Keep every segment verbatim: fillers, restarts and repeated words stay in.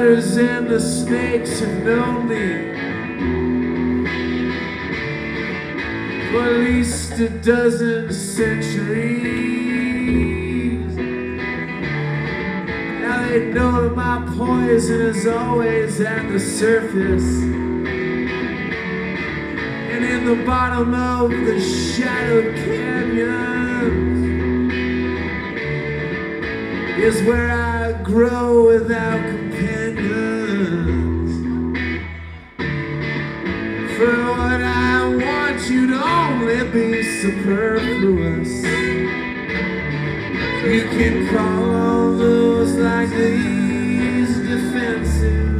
spiders and the snakes have known me for at least a dozen centuries. Now they know that my poison is always at the surface and in the bottom of the shadowed canyons is where I grow without companions. For what I want you to only be superfluous. You can call all those like these defensive.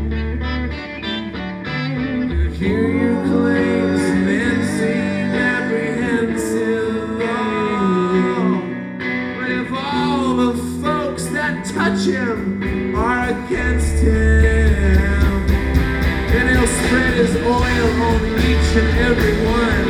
You hear your claims and then seem apprehensive. Oh, but if all the folks that touch him are against him, then he'll spread his oil on each and every one.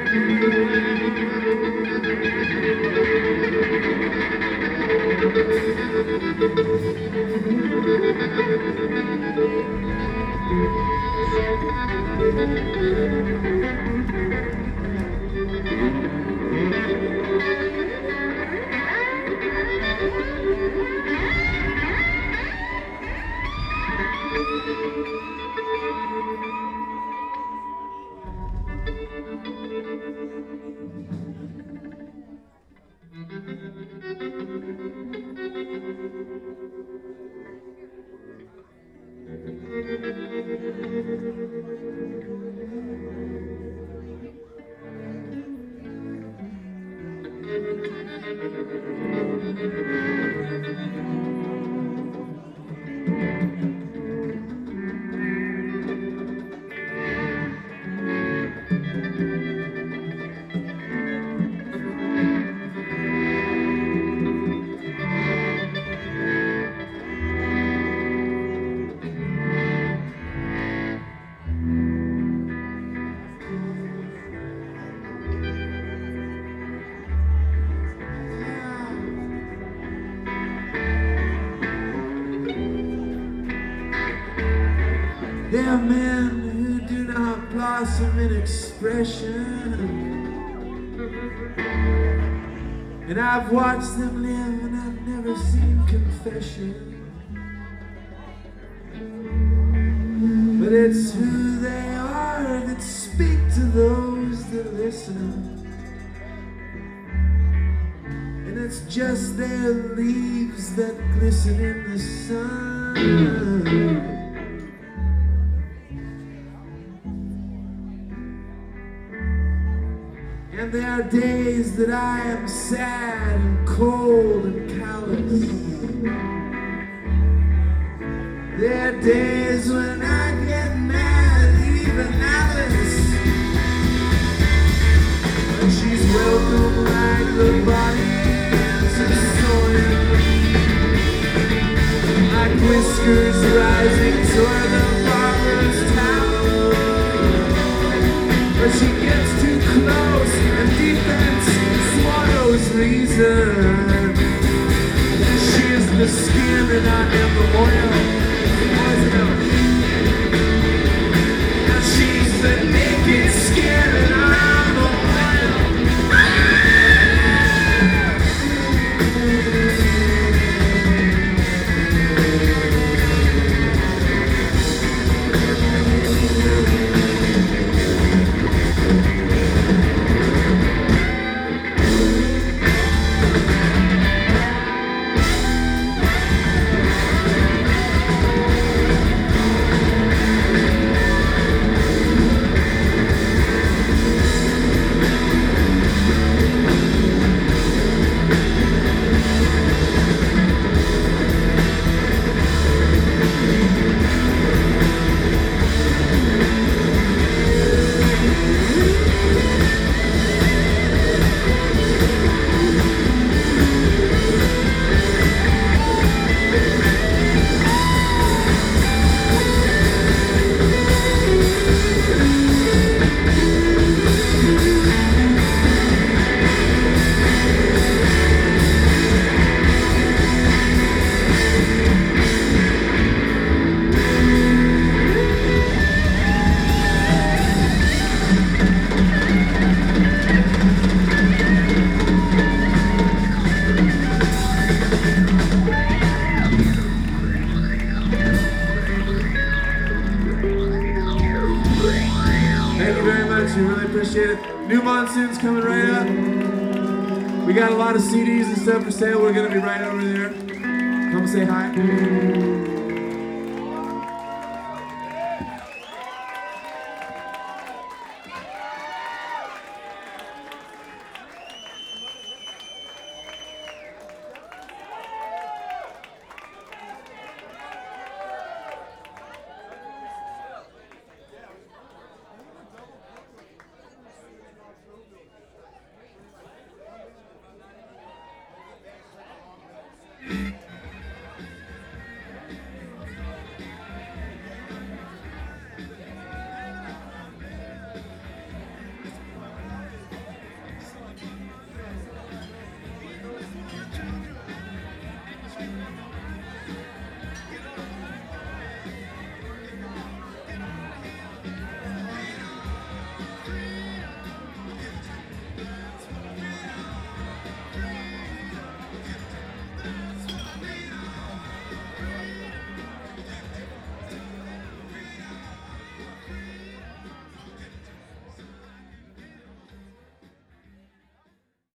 There are men who do not blossom in expression, and I've watched them live and I've never seen confession. But it's who they are that speak to those that listen, and it's just their leaves that glisten in the sun. And there are days that I am sad and cold and callous. There are days when I get mad at even Alice, but she's welcome like the bodies of soil, like whiskers rising toward the barber's towel. But she gets too close and defense swallows reason. She is the skin and I am the oil. And she's the naked skin and I'm the oil. We really appreciate it. New Monsoon's coming right up. We got a lot of C Ds and stuff for sale. We're gonna be right over there. Come say hi.